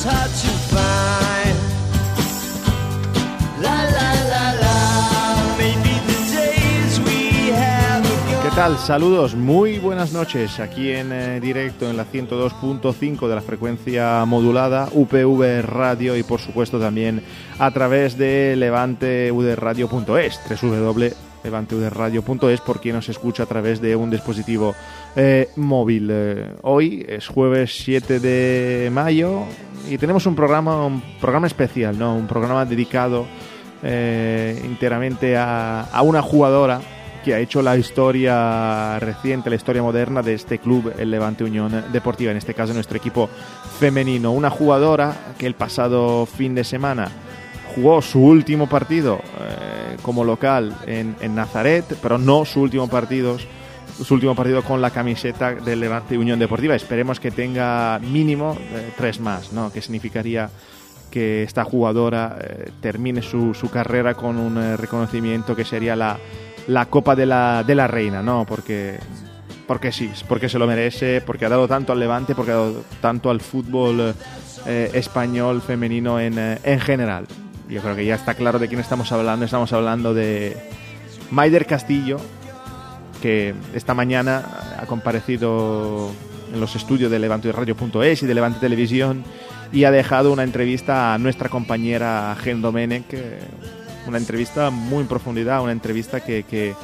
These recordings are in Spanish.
¿Qué tal? Saludos, muy buenas noches. Aquí en directo en la 102.5 de la frecuencia modulada, UPV Radio, y por supuesto también a través de levanteudradio.es, www.levanteudradio.es, por quien nos escucha a través de un dispositivo móvil. Hoy es jueves 7 de mayo y tenemos un programa especial, ¿no? Un programa dedicado enteramente a una jugadora que ha hecho la historia reciente, la historia moderna de este club, el Levante Unión Deportiva, en este caso nuestro equipo femenino. Una jugadora que el pasado fin de semana jugó su último partido como local en Nazaret, pero no su último partido con la camiseta del Levante Unión Deportiva. Esperemos que tenga mínimo 3 más, ¿no? Que significaría que esta jugadora termine su carrera con un reconocimiento que sería la Copa de la Reina, ¿no? Porque sí, porque se lo merece, porque ha dado tanto al Levante, porque ha dado tanto al fútbol español femenino en general. Yo creo que ya está claro de quién estamos hablando. Estamos hablando de Maider Castillo, que esta mañana ha comparecido en los estudios de levanteudradio.es y de Levante Televisión y ha dejado una entrevista a nuestra compañera Gen Domenech, una entrevista muy en profundidad, una entrevista que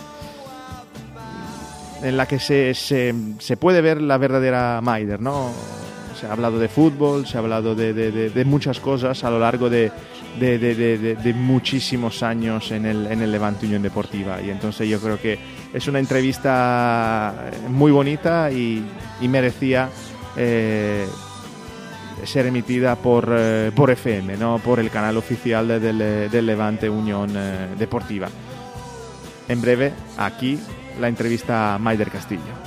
en la que se puede ver la verdadera Maider, ¿no? Se ha hablado de fútbol, se ha hablado de muchas cosas a lo largo de muchísimos años en el Levante Unión Deportiva, y entonces yo creo que es una entrevista muy bonita y merecía ser emitida por FM, ¿no? Por el canal oficial del Levante Unión Deportiva. En breve, aquí, la entrevista a Maider Castillo.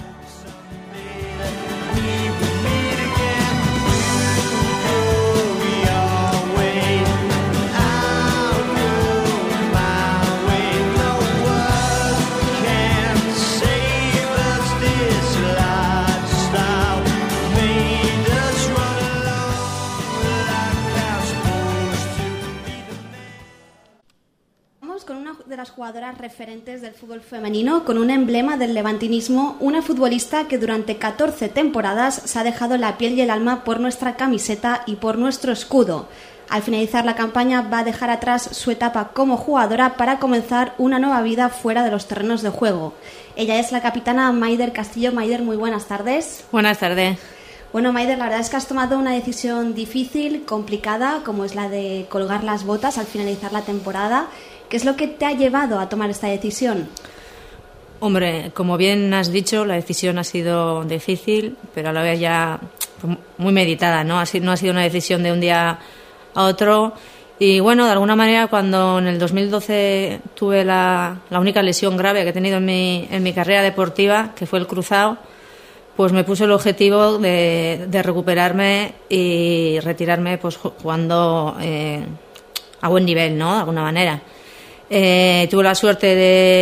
De las jugadoras referentes del fútbol femenino, con un emblema del levantinismo, una futbolista que durante 14 temporadas se ha dejado la piel y el alma por nuestra camiseta y por nuestro escudo. Al finalizar la campaña va a dejar atrás su etapa como jugadora para comenzar una nueva vida fuera de los terrenos de juego. Ella es la capitana Maider Castillo. Maider, muy buenas tardes. Buenas tardes. Bueno, Maider, la verdad es que has tomado una decisión difícil, complicada, como es la de colgar las botas al finalizar la temporada. ¿Qué es lo que te ha llevado a tomar esta decisión? Hombre, como bien has dicho, la decisión ha sido difícil, pero a la vez ya muy meditada, ¿no? No ha sido una decisión de un día a otro. Y bueno, de alguna manera, cuando en el 2012 tuve la única lesión grave que he tenido en mi carrera deportiva, que fue el cruzado, pues me puse el objetivo de recuperarme y retirarme pues jugando a buen nivel, ¿no? De alguna manera. Tuve la suerte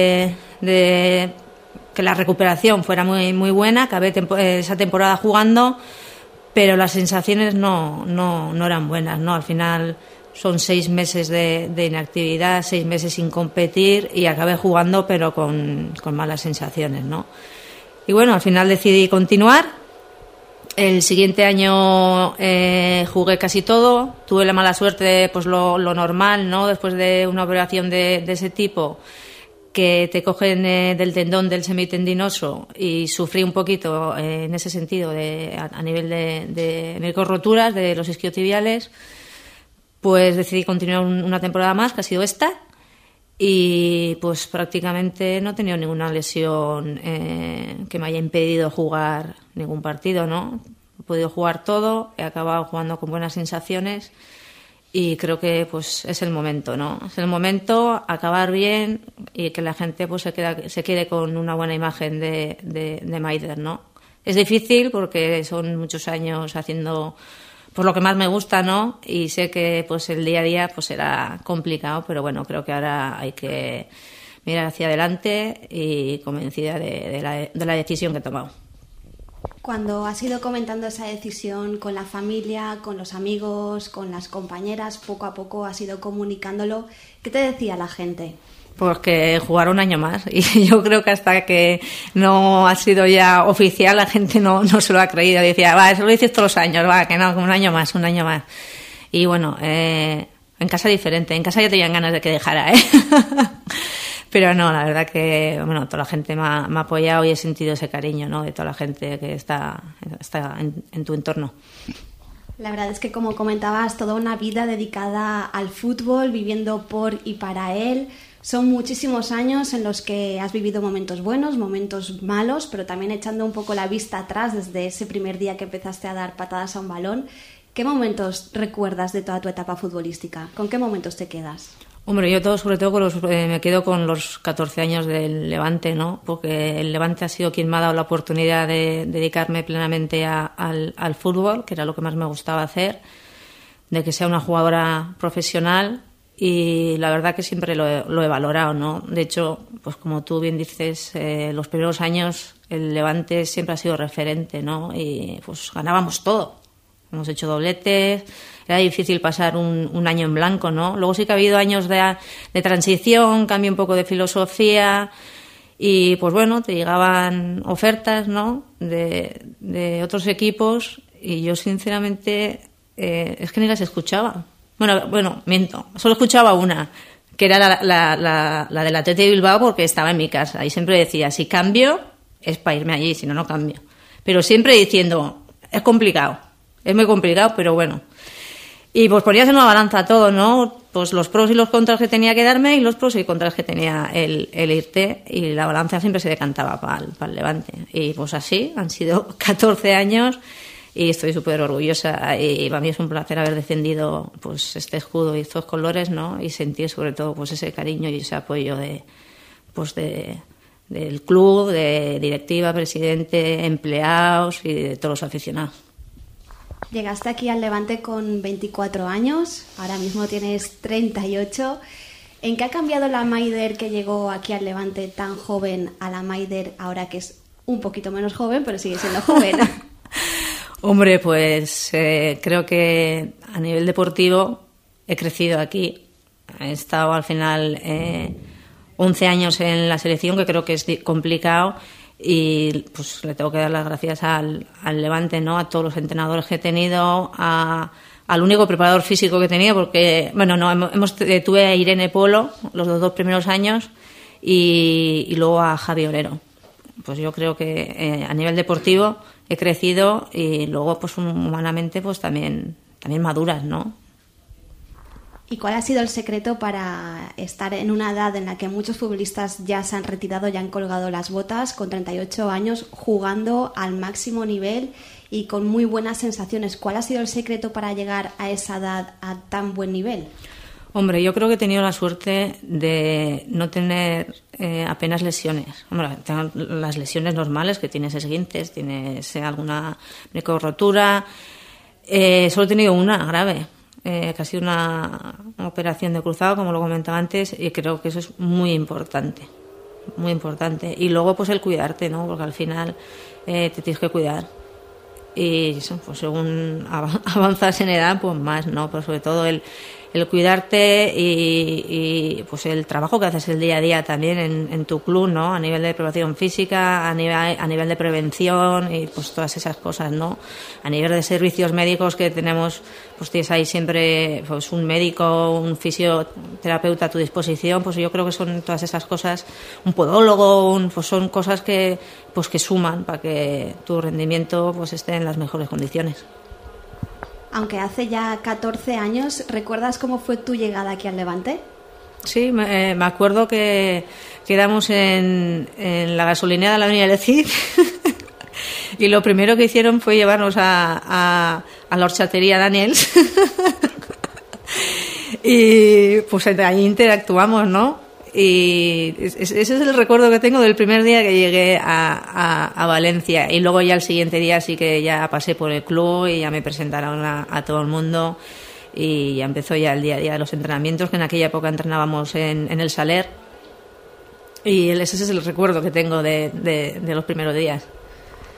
de que la recuperación fuera muy, muy buena. Acabé esa temporada jugando, pero las sensaciones no eran buenas, ¿no? Al final son 6 meses de inactividad, 6 meses sin competir, y acabé jugando pero con malas sensaciones, ¿no? Y bueno, al final decidí continuar. El siguiente año jugué casi todo. Tuve la mala suerte, pues lo normal, ¿no? Después de una operación de ese tipo, que te cogen del tendón del semitendinoso, y sufrí un poquito en ese sentido a nivel de microroturas de los isquiotibiales. Pues decidí continuar una temporada más, que ha sido esta, y pues prácticamente no he tenido ninguna lesión que me haya impedido jugar ningún partido, ¿no? He podido jugar todo, he acabado jugando con buenas sensaciones, y creo que pues es el momento, ¿no? Es el momento, acabar bien y que la gente pues se quede con una buena imagen de Maider, ¿no? Es difícil porque son muchos años haciendo pues lo que más me gusta, ¿no? Y sé que pues el día a día pues será complicado, pero bueno, creo que ahora hay que mirar hacia adelante y convencida de la decisión que he tomado. Cuando has ido comentando esa decisión con la familia, con los amigos, con las compañeras, poco a poco has ido comunicándolo, ¿qué te decía la gente? Pues que jugar un año más, y yo creo que hasta que no ha sido ya oficial la gente no se lo ha creído. Decía, va, eso lo dices todos los años, va, que no, un año más. Y bueno, en casa diferente, en casa ya tenían ganas de que dejara, Pero no, la verdad que, bueno, toda la gente me ha apoyado y he sentido ese cariño, ¿no?, de toda la gente que está en tu entorno. La verdad es que, como comentabas, toda una vida dedicada al fútbol, viviendo por y para él. Son muchísimos años en los que has vivido momentos buenos, momentos malos, pero también echando un poco la vista atrás desde ese primer día que empezaste a dar patadas a un balón. ¿Qué momentos recuerdas de toda tu etapa futbolística? ¿Con qué momentos te quedas? Hombre, yo sobre todo me quedo con los 14 años del Levante, ¿no? Porque el Levante ha sido quien me ha dado la oportunidad de dedicarme plenamente al fútbol, que era lo que más me gustaba hacer, de que sea una jugadora profesional, y la verdad que siempre lo he valorado, ¿no? De hecho, pues como tú bien dices, los primeros años el Levante siempre ha sido referente, ¿no? Y pues ganábamos todo. Hemos hecho dobletes, era difícil pasar un año en blanco, ¿no? Luego sí que ha habido años de transición, cambio un poco de filosofía y, pues bueno, te llegaban ofertas, ¿no?, de otros equipos, y yo sinceramente es que ni las escuchaba. Bueno, miento, solo escuchaba una, que era la del Athletic de Bilbao, porque estaba en mi casa y siempre decía, si cambio es para irme allí, si no, no cambio. Pero siempre diciendo, es complicado. Es muy complicado, pero bueno. Y pues ponías en una balanza todo, ¿no? Pues los pros y los contras que tenía que darme y los pros y contras que tenía el irte, y la balanza siempre se decantaba para el Levante. Y pues así, han sido 14 años y estoy súper orgullosa, y para mí es un placer haber defendido pues este escudo y estos colores, ¿no? Y sentir sobre todo pues ese cariño y ese apoyo del club, de directiva, presidente, empleados y de todos los aficionados. Llegaste aquí al Levante con 24 años, ahora mismo tienes 38. ¿En qué ha cambiado la Maider que llegó aquí al Levante tan joven a la Maider ahora que es un poquito menos joven, pero sigue siendo joven? Hombre, pues creo que a nivel deportivo he crecido aquí. He estado al final 11 años en la selección, que creo que es complicado. Y pues le tengo que dar las gracias al Levante, ¿no?, a todos los entrenadores que he tenido, al único preparador físico que he tenido, porque, bueno, no, tuve a Irene Polo los dos primeros años y luego a Javi Orero. Pues yo creo que a nivel deportivo he crecido, y luego pues humanamente pues también maduras, ¿no? ¿Y cuál ha sido el secreto para estar en una edad en la que muchos futbolistas ya se han retirado, ya han colgado las botas, con 38 años, jugando al máximo nivel y con muy buenas sensaciones? ¿Cuál ha sido el secreto para llegar a esa edad a tan buen nivel? Hombre, yo creo que he tenido la suerte de no tener apenas lesiones. Hombre, tengo las lesiones normales, que tienes esguinces, tienes alguna rotura. Solo he tenido una grave. Que ha sido una operación de cruzado, como lo comentaba antes, y creo que eso es muy importante, y luego pues el cuidarte, ¿no?, porque al final te tienes que cuidar, y eso, pues según avanzas en edad pues más, ¿no?, pero sobre todo el cuidarte y pues el trabajo que haces el día a día también en tu club, ¿no?, a nivel de preparación física, a nivel de prevención, y pues todas esas cosas, ¿no?, a nivel de servicios médicos que tenemos, pues tienes ahí siempre pues un médico, un fisioterapeuta a tu disposición. Pues yo creo que son todas esas cosas, un podólogo, pues son cosas que suman para que tu rendimiento pues esté en las mejores condiciones. Aunque hace ya 14 años, ¿recuerdas cómo fue tu llegada aquí al Levante? Sí, me acuerdo que quedamos en la gasolinera de la avenida del Cid y lo primero que hicieron fue llevarnos a la horchatería Daniels y pues ahí interactuamos, ¿no? Y ese es el recuerdo que tengo del primer día que llegué a Valencia, y luego ya el siguiente día sí que ya pasé por el club y ya me presentaron a todo el mundo, y ya empezó ya el día a día de los entrenamientos, que en aquella época entrenábamos en el Saler, y ese es el recuerdo que tengo de los primeros días.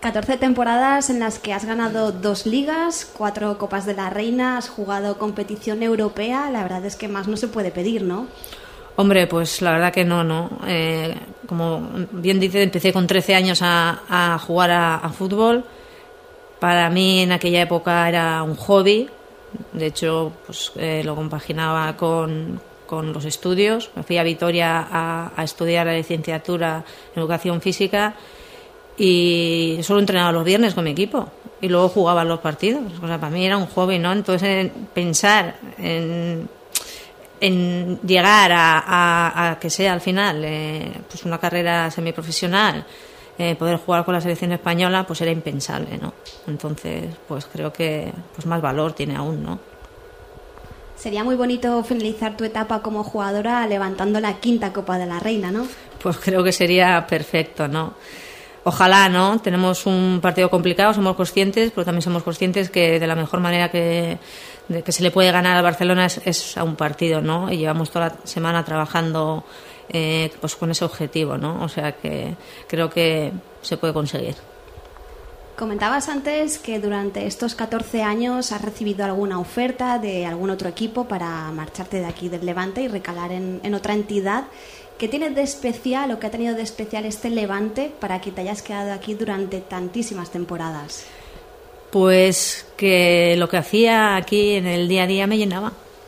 14 temporadas en las que has ganado 2 ligas, 4 Copas de la Reina, has jugado competición europea. La verdad es que más no se puede pedir, ¿no? Hombre, pues la verdad que no. Como bien dice, empecé con 13 años a jugar a fútbol. Para mí en aquella época era un hobby. De hecho, pues lo compaginaba con los estudios. Me fui a Vitoria a estudiar la licenciatura en Educación Física y solo entrenaba los viernes con mi equipo y luego jugaba los partidos. O sea, para mí era un hobby, ¿no? Entonces, pensar en llegar a que sea al final pues una carrera semiprofesional, poder jugar con la selección española, pues era impensable, ¿no? Entonces, pues creo que pues más valor tiene aún, ¿no? Sería muy bonito finalizar tu etapa como jugadora levantando la 5ª Copa de la Reina, ¿no? Pues creo que sería perfecto, ¿no? Ojalá, ¿no? Tenemos un partido complicado, somos conscientes, pero también somos conscientes que de la mejor manera que se le puede ganar al Barcelona es a un partido, ¿no? Y llevamos toda la semana trabajando pues con ese objetivo, ¿no? O sea que creo que se puede conseguir. Comentabas antes que durante estos 14 años has recibido alguna oferta de algún otro equipo para marcharte de aquí del Levante y recalar en otra entidad. ¿Qué tiene de especial o qué ha tenido de especial este Levante para que te hayas quedado aquí durante tantísimas temporadas? Pues que lo que hacía aquí en el día a día me llenaba.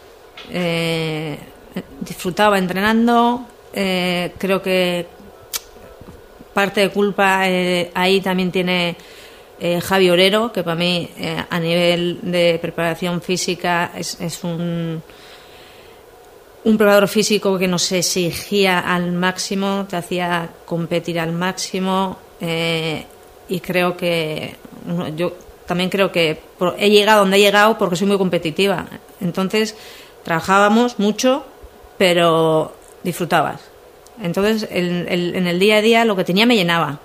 Disfrutaba entrenando. Creo que parte de culpa ahí también tiene Javi Orero, que para mí a nivel de preparación física es un preparador físico que nos exigía al máximo, te hacía competir al máximo, y creo que yo también creo que he llegado donde he llegado porque soy muy competitiva. Entonces trabajábamos mucho, pero disfrutabas. Entonces en el día a día lo que tenía me llenaba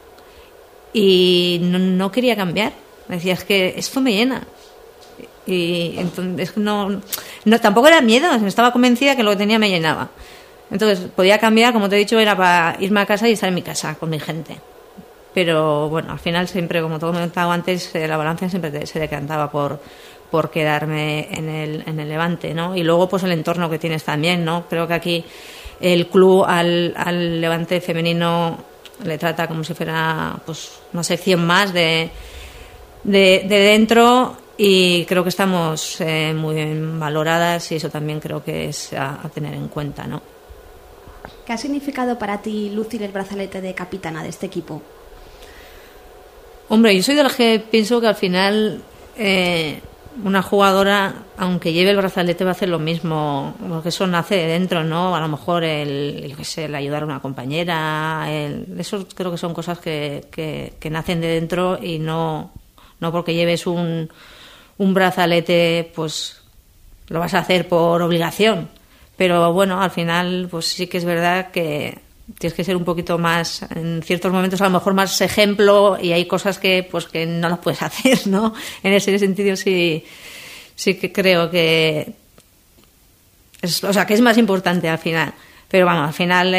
y no quería cambiar. Me decía, es que esto me llena. Y entonces no tampoco era miedo, estaba convencida que lo que tenía me llenaba. Entonces podía cambiar, como te he dicho, era para irme a casa y estar en mi casa con mi gente. Pero bueno, al final siempre, como todo me he contado antes, la balanza siempre se decantaba por quedarme en el Levante, ¿no? Y luego pues el entorno que tienes también, ¿no? Creo que aquí el club al Levante femenino le trata como si fuera pues una sección más de dentro. Y creo que estamos muy bien valoradas y eso también creo que es a tener en cuenta, ¿no? ¿Qué ha significado para ti lucir el brazalete de capitana de este equipo? Hombre, yo soy de las que pienso que al final una jugadora, aunque lleve el brazalete, va a hacer lo mismo, porque eso nace de dentro, ¿no? A lo mejor el ayudar a una compañera, eso creo que son cosas que nacen de dentro y no porque lleves un brazalete, pues lo vas a hacer por obligación. Pero bueno, al final, pues sí que es verdad que tienes que ser un poquito más, en ciertos momentos a lo mejor más ejemplo, y hay cosas que no las puedes hacer, ¿no? En ese sentido sí que creo que que es más importante al final. Pero bueno, al final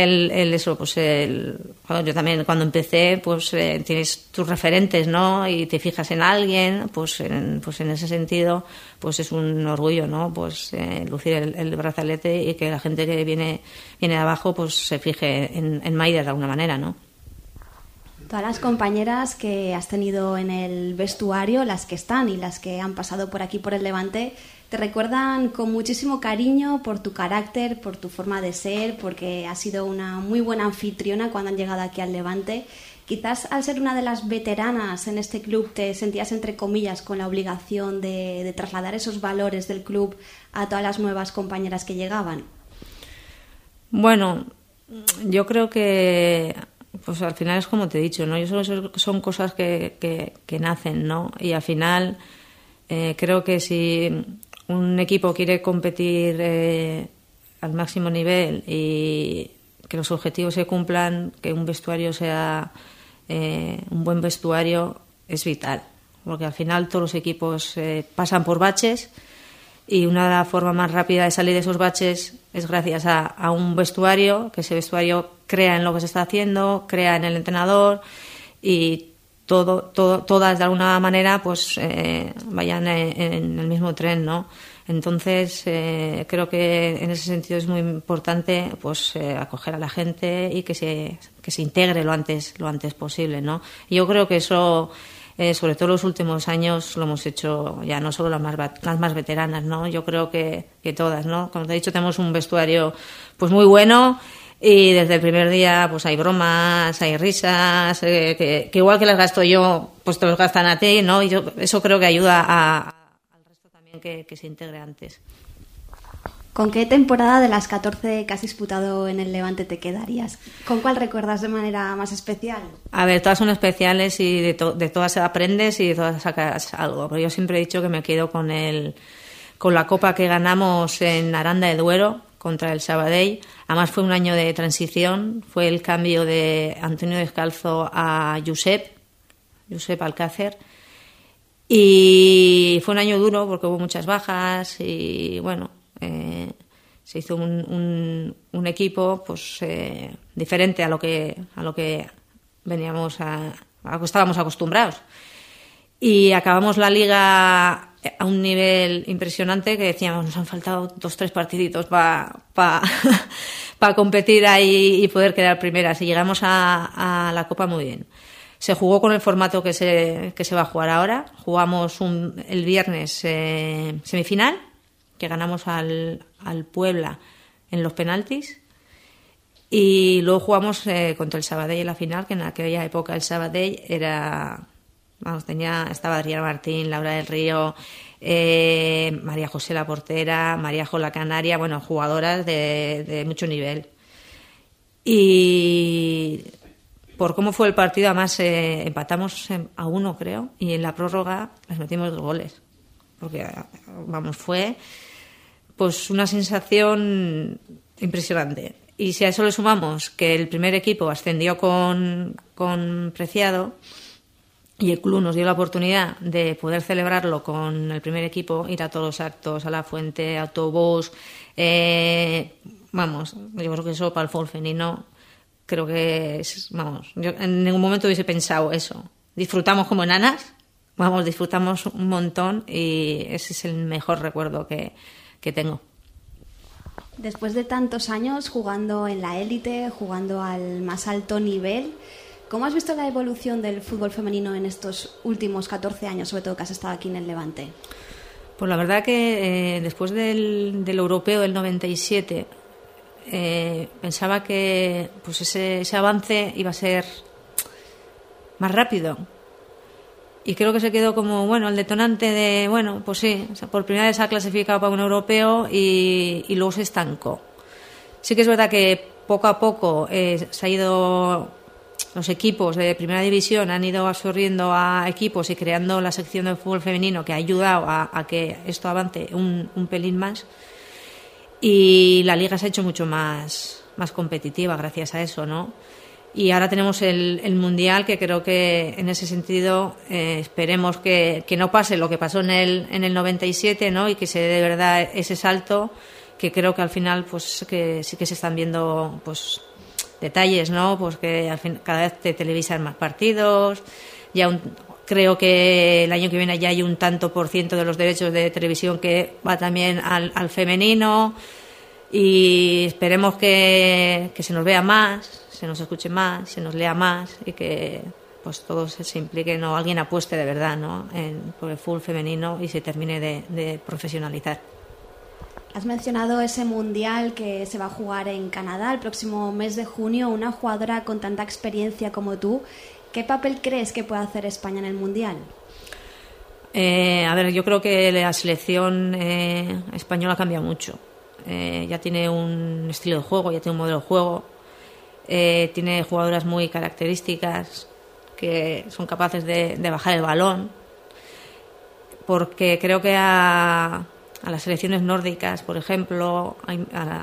yo también cuando empecé, pues tienes tus referentes, ¿no? Y te fijas en alguien, pues en ese sentido, pues es un orgullo, ¿no? Pues lucir el brazalete y que la gente que viene de abajo, pues se fije en Maider de alguna manera, ¿no? Todas las compañeras que has tenido en el vestuario, las que están y las que han pasado por aquí por el Levante, te recuerdan con muchísimo cariño por tu carácter, por tu forma de ser, porque has sido una muy buena anfitriona cuando han llegado aquí al Levante. Quizás al ser una de las veteranas en este club te sentías, entre comillas, con la obligación de trasladar esos valores del club a todas las nuevas compañeras que llegaban. Bueno, yo creo que pues al final es como te he dicho, ¿no? Son cosas que nacen, ¿no? Y al final creo que si un equipo quiere competir al máximo nivel y que los objetivos se cumplan, que un vestuario sea un buen vestuario es vital, porque al final todos los equipos pasan por baches y una de las formas más rápidas de salir de esos baches es gracias a un vestuario, que ese vestuario crea en lo que se está haciendo, crea en el entrenador y todas de alguna manera pues vayan en el mismo tren, ¿no? Entonces creo que en ese sentido es muy importante pues acoger a la gente y que se integre lo antes posible, ¿no? Y yo creo que eso sobre todo en los últimos años lo hemos hecho ya no solo las más veteranas, ¿no? Yo creo que todas, ¿no? Como te he dicho, tenemos un vestuario pues muy bueno. Y desde el primer día pues hay bromas, hay risas, que igual que las gasto yo, pues te los gastan a ti, ¿no? Y eso creo que ayuda al resto también que se integre antes. ¿Con qué temporada de las 14 que has disputado en el Levante te quedarías? ¿Con cuál recuerdas de manera más especial? A ver, todas son especiales y de todas aprendes y de todas sacas algo. Pero yo siempre he dicho que me quedo con la copa que ganamos en Aranda de Duero contra el Sabadell. Además fue un año de transición, fue el cambio de Antonio Descalzo a Josep Alcácer, y fue un año duro porque hubo muchas bajas y bueno, se hizo un equipo pues diferente a lo que veníamos a lo que estábamos acostumbrados, y acabamos la liga a un nivel impresionante que decíamos nos han faltado 2-3 partiditos para competir ahí y poder quedar primeras, y llegamos a la Copa muy bien. Se jugó con el formato que se va a jugar ahora. Jugamos el viernes semifinal, que ganamos al Puebla en los penaltis, y luego jugamos contra el Sabadell en la final, que en aquella época el Sabadell estaba Adriana Martín, Laura del Río, María José la portera, María Jo la canaria, bueno, jugadoras de mucho nivel. Y por cómo fue el partido, además empatamos a 1, creo, y en la prórroga les metimos 2 goles. Porque, vamos, fue pues una sensación impresionante. Y si a eso le sumamos que el primer equipo ascendió con Preciado, y el club nos dio la oportunidad de poder celebrarlo con el primer equipo, ir a todos los actos, a la fuente, autobús. Vamos, yo creo que eso para el fútbol femenino, creo que es, vamos, yo en ningún momento hubiese pensado eso. Disfrutamos como enanas, disfrutamos un montón, y ese es el mejor recuerdo que tengo. Después de tantos años jugando en la élite, jugando al más alto nivel, ¿cómo has visto la evolución del fútbol femenino en estos últimos 14 años, sobre todo que has estado aquí en el Levante? Pues la verdad que después del europeo del 97 pensaba que pues ese avance iba a ser más rápido. Y creo que se quedó como, bueno, el detonante de, bueno, pues sí, o sea, por primera vez se ha clasificado para un europeo y luego se estancó. Sí que es verdad que poco a poco se ha ido, los equipos de primera división han ido absorbiendo a equipos y creando la sección de fútbol femenino que ha ayudado a que esto avance un pelín más. Y la liga se ha hecho mucho más competitiva gracias a eso, ¿no? Y ahora tenemos el Mundial, que creo que en ese sentido esperemos que no pase lo que pasó en el 97, ¿no? Y que se dé de verdad ese salto, que creo que al final pues que sí que se están viendo pues detalles, ¿no? Pues que al fin cada vez te televisan más partidos, creo que el año que viene ya hay un tanto por ciento de los derechos de televisión que va también al femenino, y esperemos que se nos vea más, se nos escuche más, se nos lea más, y que pues todos se impliquen o alguien apueste de verdad, ¿no? por el fútbol femenino y se termine de profesionalizar. Has mencionado ese mundial que se va a jugar en Canadá el próximo mes de junio. Una jugadora con tanta experiencia como tú, ¿qué papel crees que puede hacer España en el mundial? A ver, yo creo que la selección española cambia mucho. Ya tiene un estilo de juego, ya tiene un modelo de juego. Tiene jugadoras muy características que son capaces de bajar el balón, porque creo que a las selecciones nórdicas, por ejemplo, hay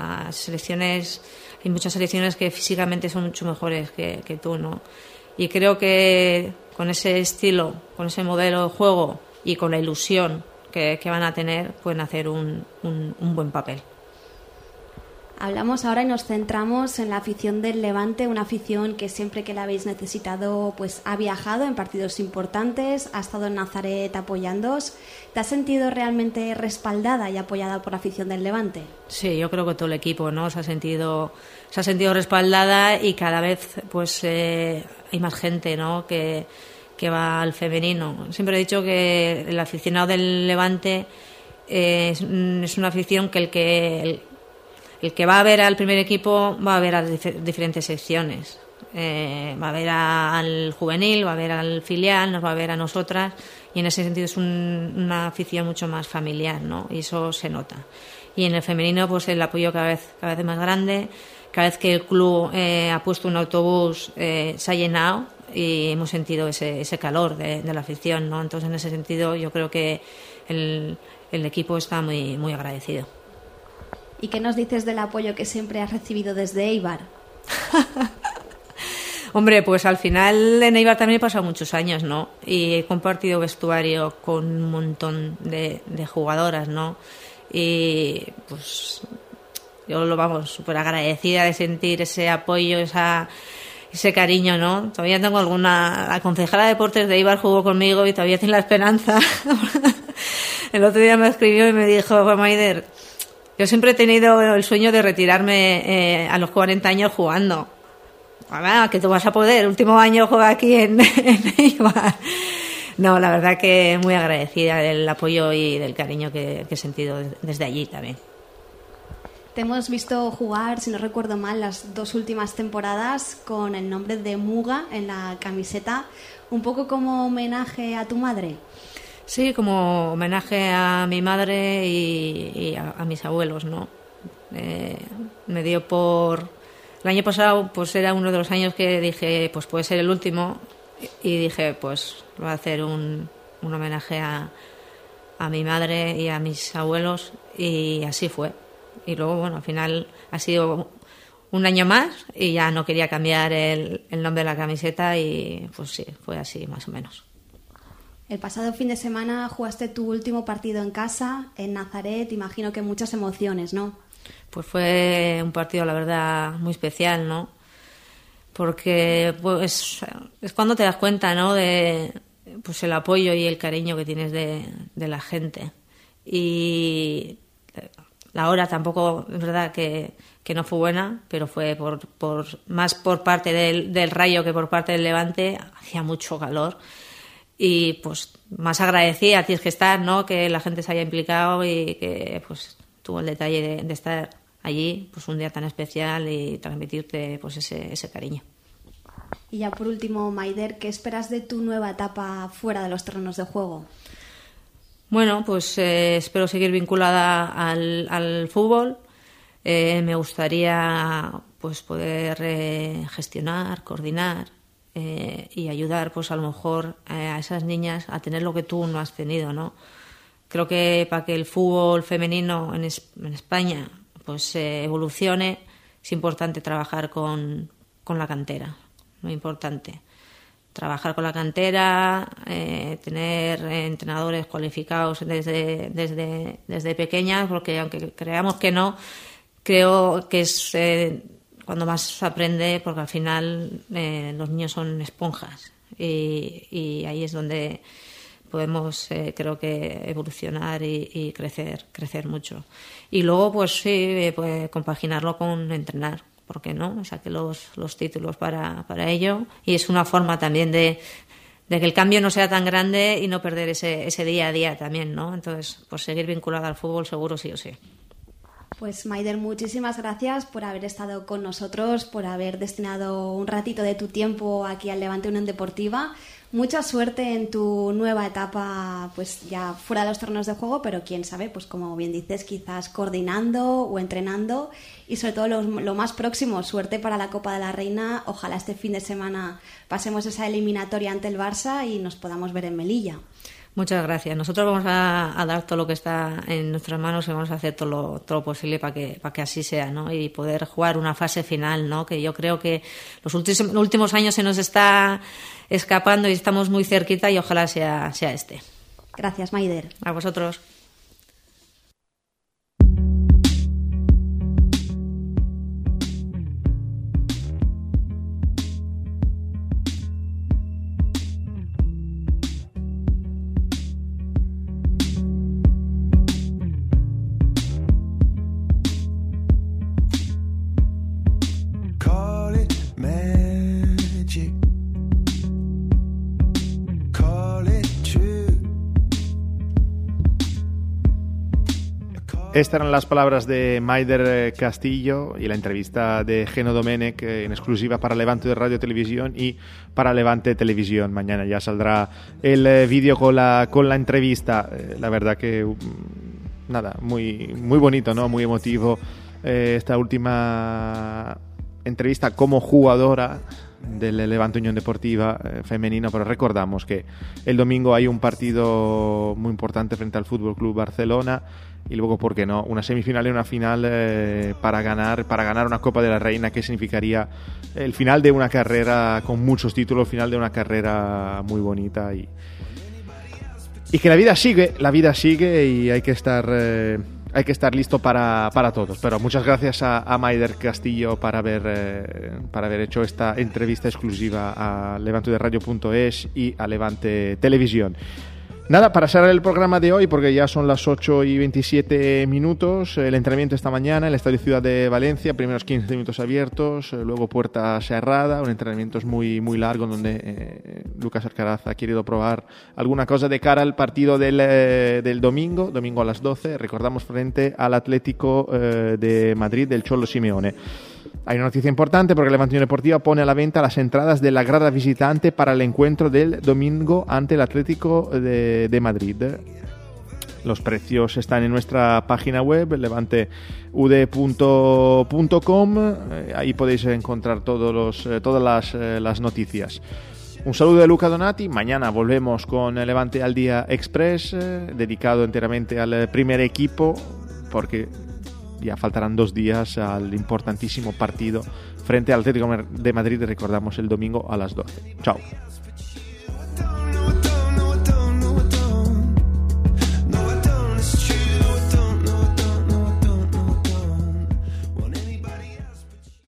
muchas selecciones que físicamente son mucho mejores que tú, ¿no? Y creo que con ese estilo, con ese modelo de juego y con la ilusión que van a tener, pueden hacer un buen papel. Hablamos ahora y nos centramos en la afición del Levante, una afición que siempre que la habéis necesitado pues ha viajado en partidos importantes, ha estado en Nazaret apoyándoos. ¿Te has sentido realmente respaldada y apoyada por la afición del Levante? Sí, yo creo que todo el equipo, ¿no? se ha sentido respaldada, y cada vez pues hay más gente, ¿no? que va al femenino. Siempre he dicho que el aficionado del Levante es una afición que el que va a ver al primer equipo va a ver a diferentes secciones. Va a ver al juvenil, va a ver al filial, nos va a ver a nosotras, y en ese sentido es una afición mucho más familiar, ¿no? Y eso se nota. Y en el femenino pues el apoyo cada vez es más grande. Cada vez que el club ha puesto un autobús se ha llenado, y hemos sentido ese calor de la afición, ¿no? Entonces en ese sentido yo creo que el equipo está muy, muy agradecido. ¿Y qué nos dices del apoyo que siempre has recibido desde Eibar? Hombre, pues al final en Eibar también he pasado muchos años, ¿no? Y he compartido vestuario con un montón de jugadoras, ¿no? Y pues yo súper agradecida de sentir ese apoyo, ese cariño, ¿no? Todavía tengo la concejala de deportes de Eibar jugó conmigo y todavía tiene la esperanza. El otro día me escribió y me dijo: Maider, yo siempre he tenido el sueño de retirarme a los 40 años jugando. Que tú vas a poder. El último año juega aquí en Eibar. No, la verdad que muy agradecida del apoyo y del cariño que he sentido desde allí también. Te hemos visto jugar, si no recuerdo mal, las 2 últimas temporadas con el nombre de Muga en la camiseta, un poco como homenaje a tu madre. Sí, como homenaje a mi madre y a mis abuelos, ¿no? Me dio por... El año pasado pues era uno de los años que dije, pues puede ser el último, y dije, pues voy a hacer un homenaje a mi madre y a mis abuelos, y así fue. Y luego, bueno, al final ha sido un año más y ya no quería cambiar el nombre de la camiseta, y pues sí, fue así más o menos. El pasado fin de semana jugaste tu último partido en casa, en Nazaret, imagino que muchas emociones, ¿no? Pues fue un partido, la verdad, muy especial, ¿no? Porque pues es cuando te das cuenta, ¿no? De pues el apoyo y el cariño que tienes de la gente. Y la hora tampoco, es verdad que no fue buena, pero fue más por parte del Rayo que por parte del Levante. Hacía mucho calor. Y pues más agradecida tienes que estar, ¿no? Que la gente se haya implicado y que pues tuvo el detalle de estar allí, pues un día tan especial, y transmitirte pues ese cariño. Y ya por último, Maider, ¿qué esperas de tu nueva etapa fuera de los terrenos de juego? Bueno, pues espero seguir vinculada al fútbol. Me gustaría pues poder gestionar, coordinar y ayudar pues a lo mejor a esas niñas a tener lo que tú no has tenido, ¿no? Creo que para que el fútbol femenino en España pues evolucione, es importante trabajar con la cantera, muy importante. Trabajar con la cantera, tener entrenadores cualificados desde pequeñas, porque aunque creamos que no, creo que es cuando más se aprende, porque al final los niños son esponjas, y ahí es donde podemos creo que evolucionar y crecer mucho. Y luego pues sí, pues compaginarlo con entrenar, ¿por qué no? Saqué los títulos para ello, y es una forma también de que el cambio no sea tan grande y no perder ese día a día también, ¿no? Entonces, pues seguir vinculada al fútbol seguro sí o sí. Pues Maider, muchísimas gracias por haber estado con nosotros, por haber destinado un ratito de tu tiempo aquí al Levante Unión Deportiva. Mucha suerte en tu nueva etapa, pues ya fuera de los terrenos de juego, pero quién sabe, pues como bien dices, quizás coordinando o entrenando, y sobre todo lo más próximo, suerte para la Copa de la Reina. Ojalá este fin de semana pasemos esa eliminatoria ante el Barça y nos podamos ver en Melilla. Muchas gracias. Nosotros vamos a dar todo lo que está en nuestras manos y vamos a hacer todo lo posible para que así sea, ¿no? Y poder jugar una fase final, ¿no? Que yo creo que los últimos años se nos está escapando y estamos muy cerquita, y ojalá sea este. Gracias, Maider. A vosotros. Estas eran las palabras de Maider Castillo y la entrevista de Geno Domenech en exclusiva para Levante de Radio Televisión y para Levante Televisión. Mañana ya saldrá el vídeo con la entrevista. La verdad que nada, muy bonito, ¿no? Muy emotivo esta última entrevista como jugadora del Levante Unión Deportiva femenino, pero recordamos que el domingo hay un partido muy importante frente al Fútbol Club Barcelona y luego, ¿por qué no?, una semifinal y una final para ganar una Copa de la Reina, que significaría el final de una carrera con muchos títulos, el final de una carrera muy bonita y que la vida sigue y hay que estar listo para todos. Pero muchas gracias a Maider Castillo para haber hecho esta entrevista exclusiva a levantederadio.es y a Levante Televisión. Nada, para cerrar el programa de hoy, porque ya son las 8:27, el entrenamiento esta mañana en el Estadio Ciudad de Valencia, primeros 15 minutos abiertos, luego puerta cerrada, un entrenamiento muy, muy largo donde Lucas Alcaraz ha querido probar alguna cosa de cara al partido del domingo a las 12, recordamos, frente al Atlético de Madrid del Cholo Simeone. Hay una noticia importante porque el Levante Unión Deportiva pone a la venta las entradas de la grada visitante para el encuentro del domingo ante el Atlético de Madrid. Los precios están en nuestra página web, levanteud.com. Ahí podéis encontrar todas las noticias. Un saludo de Luca Donati. Mañana volvemos con Levante al Día Express, dedicado enteramente al primer equipo, porque ya faltarán 2 días al importantísimo partido frente al Atlético de Madrid, recordamos, el domingo a las 12. Chao.